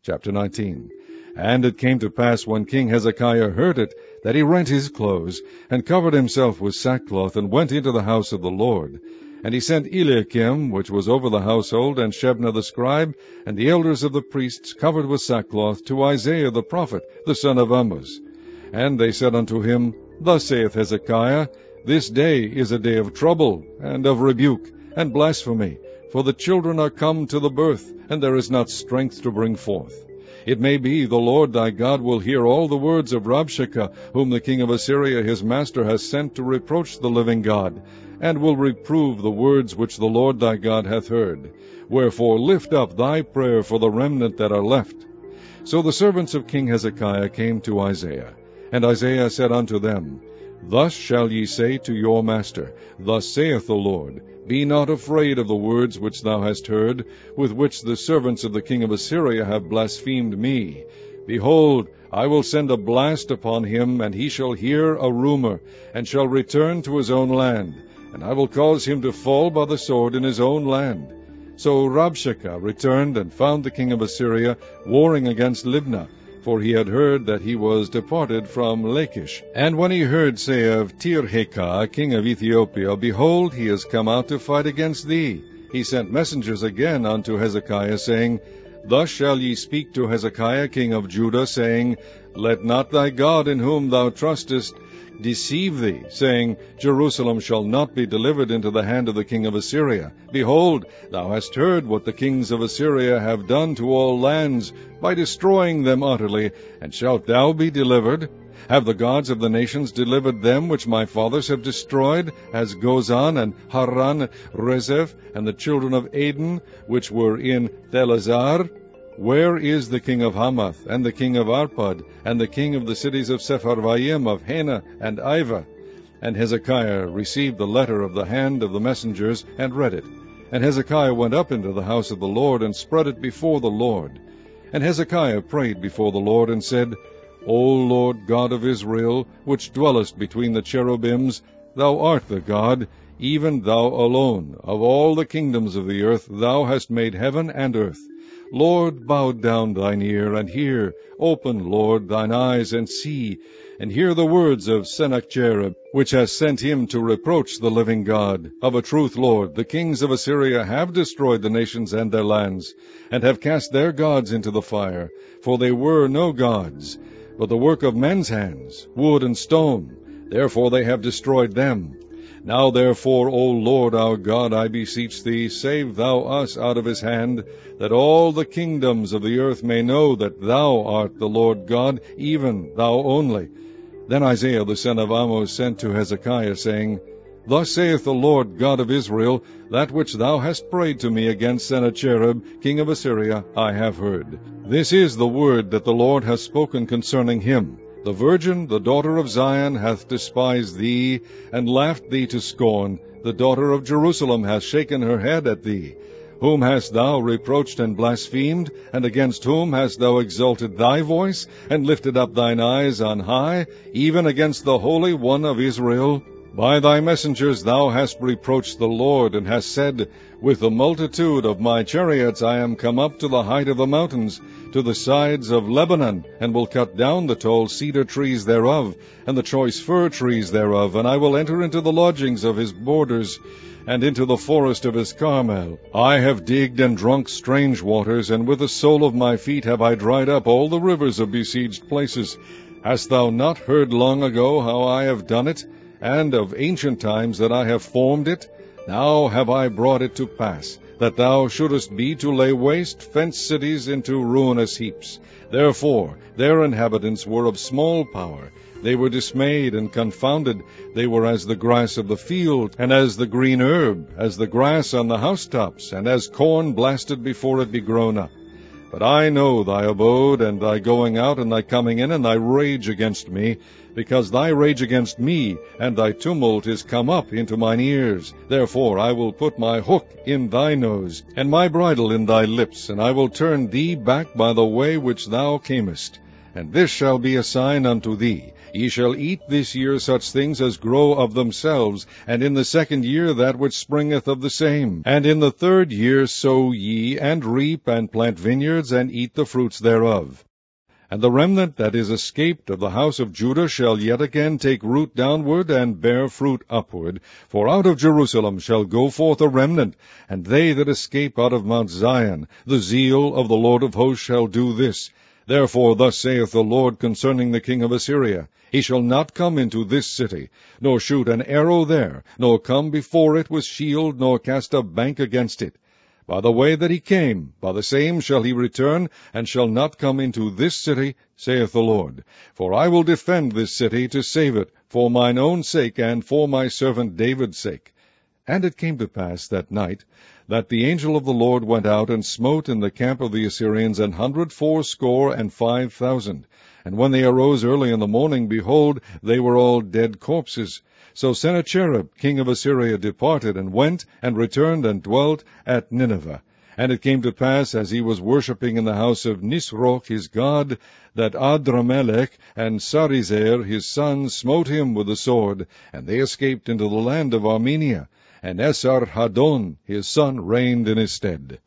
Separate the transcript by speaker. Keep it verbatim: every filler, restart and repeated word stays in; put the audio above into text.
Speaker 1: Chapter nineteen. And it came to pass, when King Hezekiah heard it, that he rent his clothes, and covered himself with sackcloth, and went into the house of the Lord. And he sent Eliakim, which was over the household, and Shebna the scribe, and the elders of the priests, covered with sackcloth, to Isaiah the prophet, the son of Amoz. And they said unto him, Thus saith Hezekiah, This day is a day of trouble, and of rebuke, and blasphemy, for the children are come to the birth, and there is not strength to bring forth. It may be the Lord thy God will hear all the words of Rabshakeh, whom the king of Assyria his master has sent to reproach the living God, and will reprove the words which the Lord thy God hath heard. Wherefore lift up thy prayer for the remnant that are left. So the servants of King Hezekiah came to Isaiah. And Isaiah said unto them, Thus shall ye say to your master, Thus saith the Lord, Be not afraid of the words which thou hast heard, with which the servants of the king of Assyria have blasphemed me. Behold, I will send a blast upon him, and he shall hear a rumor, and shall return to his own land, and I will cause him to fall by the sword in his own land. So Rabshakeh returned, and found the king of Assyria warring against Libnah, for he had heard that he was departed from Lachish. And when he heard say of Tirhakah, king of Ethiopia, Behold, he is come out to fight against thee, he sent messengers again unto Hezekiah, saying, Thus shall ye speak to Hezekiah king of Judah, saying, Let not thy God in whom thou trustest deceive thee, saying, Jerusalem shall not be delivered into the hand of the king of Assyria. Behold, thou hast heard what the kings of Assyria have done to all lands, by destroying them utterly, and shalt thou be delivered? Have the gods of the nations delivered them which my fathers have destroyed, as Gozan and Haran, Rezeph, and the children of Aden, which were in Thelazar? Where is the king of Hamath, and the king of Arpad, and the king of the cities of Sepharvaim, of Hena, and Ivah? And Hezekiah received the letter of the hand of the messengers, and read it. And Hezekiah went up into the house of the Lord, and spread it before the Lord. And Hezekiah prayed before the Lord, and said, O Lord God of Israel, which dwellest between the cherubims, thou art the God, even thou alone. Of all the kingdoms of the earth thou hast made heaven and earth. Lord, bow down thine ear, and hear. Open, Lord, thine eyes, and see, and hear the words of Sennacherib, which has sent him to reproach the living God. Of a truth, Lord, the kings of Assyria have destroyed the nations and their lands, and have cast their gods into the fire, for they were no gods, but the work of men's hands, wood and stone. Therefore they have destroyed them. Now therefore, O Lord our God, I beseech thee, save thou us out of his hand, that all the kingdoms of the earth may know that thou art the Lord God, even thou only. Then Isaiah the son of Amoz sent to Hezekiah, saying, Thus saith the Lord God of Israel, That which thou hast prayed to me against Sennacherib, king of Assyria, I have heard. This is the word that the Lord hath spoken concerning him. The virgin, the daughter of Zion, hath despised thee, and laughed thee to scorn. The daughter of Jerusalem hath shaken her head at thee. Whom hast thou reproached and blasphemed? And against whom hast thou exalted thy voice, and lifted up thine eyes on high, even against the Holy One of Israel? By thy messengers thou hast reproached the Lord, and hast said, With the multitude of my chariots I am come up to the height of the mountains, to the sides of Lebanon, and will cut down the tall cedar trees thereof, and the choice fir trees thereof, and I will enter into the lodgings of his borders, and into the forest of his Carmel. I have digged and drunk strange waters, and with the sole of my feet have I dried up all the rivers of besieged places. Hast thou not heard long ago how I have done it, and of ancient times that I have formed it? Now have I brought it to pass, that thou shouldest be to lay waste fenced cities into ruinous heaps. Therefore their inhabitants were of small power. They were dismayed and confounded. They were as the grass of the field, and as the green herb, as the grass on the housetops, and as corn blasted before it be grown up. But I know thy abode, and thy going out, and thy coming in, and thy rage against me, because thy rage against me, and thy tumult is come up into mine ears. Therefore I will put my hook in thy nose, and my bridle in thy lips, and I will turn thee back by the way which thou camest. And this shall be a sign unto thee. Ye shall eat this year such things as grow of themselves, and in the second year that which springeth of the same. And in the third year sow ye, and reap, and plant vineyards, and eat the fruits thereof. And the remnant that is escaped of the house of Judah shall yet again take root downward, and bear fruit upward. For out of Jerusalem shall go forth a remnant, and they that escape out of Mount Zion. The zeal of the Lord of hosts shall do this. Therefore thus saith the Lord concerning the king of Assyria, He shall not come into this city, nor shoot an arrow there, nor come before it with shield, nor cast a bank against it. By the way that he came, by the same shall he return, and shall not come into this city, saith the Lord. For I will defend this city to save it, for mine own sake, and for my servant David's sake. And it came to pass that night, that the angel of the Lord went out and smote in the camp of the Assyrians an hundred fourscore and five thousand. And when they arose early in the morning, behold, they were all dead corpses. So Sennacherib king of Assyria departed, and went, and returned, and dwelt at Nineveh. And it came to pass, as he was worshipping in the house of Nisroch his god, that Adramelech and Sarezer his son smote him with the sword, and they escaped into the land of Armenia. And Esarhaddon his son reigned in his stead.